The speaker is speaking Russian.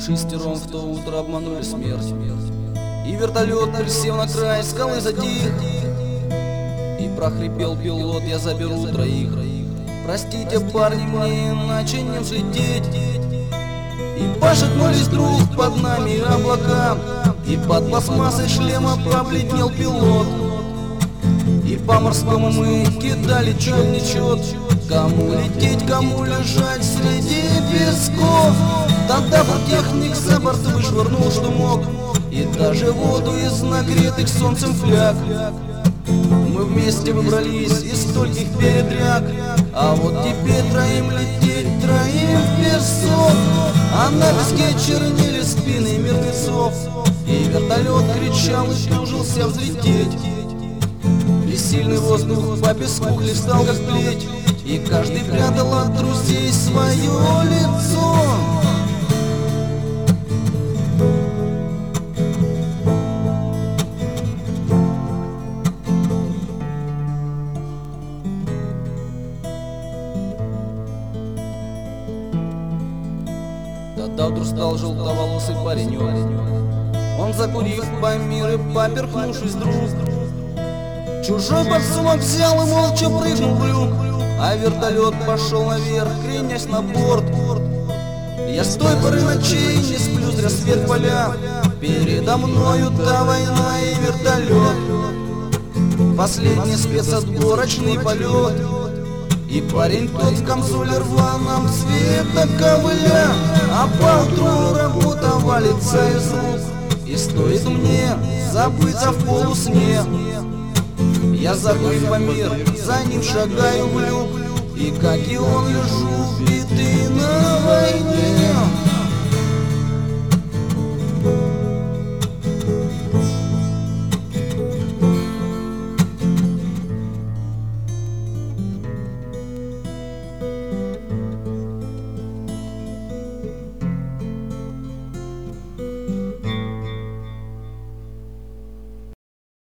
Шестером в то утро обманули смерть, и вертолет, присев на край скалы, затих. И прохрипел пилот: я заберу троих. Простите, парни, мне иначе не взлететь. И пошатнулись вдруг под нами облака, и под пластмассой шлема побледнел пилот. И по морскому мы кидали чет-нечет, кому лететь, кому лежать среди песков. Тогда техник за борт вышвырнул, что мог, и даже воду из нагретых солнцем фляг. Мы вместе выбрались из стольких передряг, а вот теперь троим лететь, троим в песок. А на песке чернели спины мертвецов, и вертолет кричал и тужился взлететь. И сильный воздух по песку хлестал, как плеть, и каждый прятал от друзей свое лицо. Тогда вдруг стал желтоволосый паренек. Он, закурив помир и поперхнувшись вдруг, чужой подсумок взял и молча прыгнул в люк. А вертолет пошел наверх, кренясь на борт. Я с той поры ночей не сплю, зря свет поля. Передо мною та война и вертолет, последний спецотборочный полет. И парень тот в камзоле рваном цвета ковыля, а поутру работа валится из рук. И стоит мне забыться в полусне, я, забыв о мир, за ним шагаю в люк. И как и он лежу, битый на войне.